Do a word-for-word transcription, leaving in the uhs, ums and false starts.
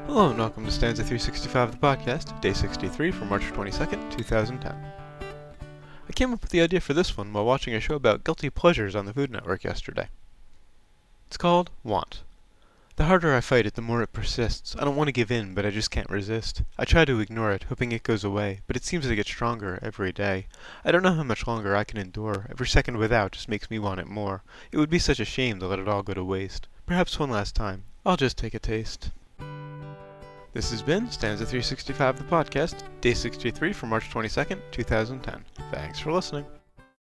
Hello and welcome to Stanza three sixty-five of the podcast, day sixty-three for March twenty-second, two thousand ten. I came up with the idea for this one while watching a show about guilty pleasures on the Food Network yesterday. It's called Want. The harder I fight it, the more it persists. I don't want to give in, but I just can't resist. I try to ignore it, hoping it goes away, but it seems to get stronger every day. I don't know how much longer I can endure. Every second without just makes me want it more. It would be such a shame to let it all go to waste. Perhaps one last time. I'll just take a taste. This has been Stanza three sixty-five of the podcast, day sixty-three for March twenty-second, two thousand ten. Thanks for listening.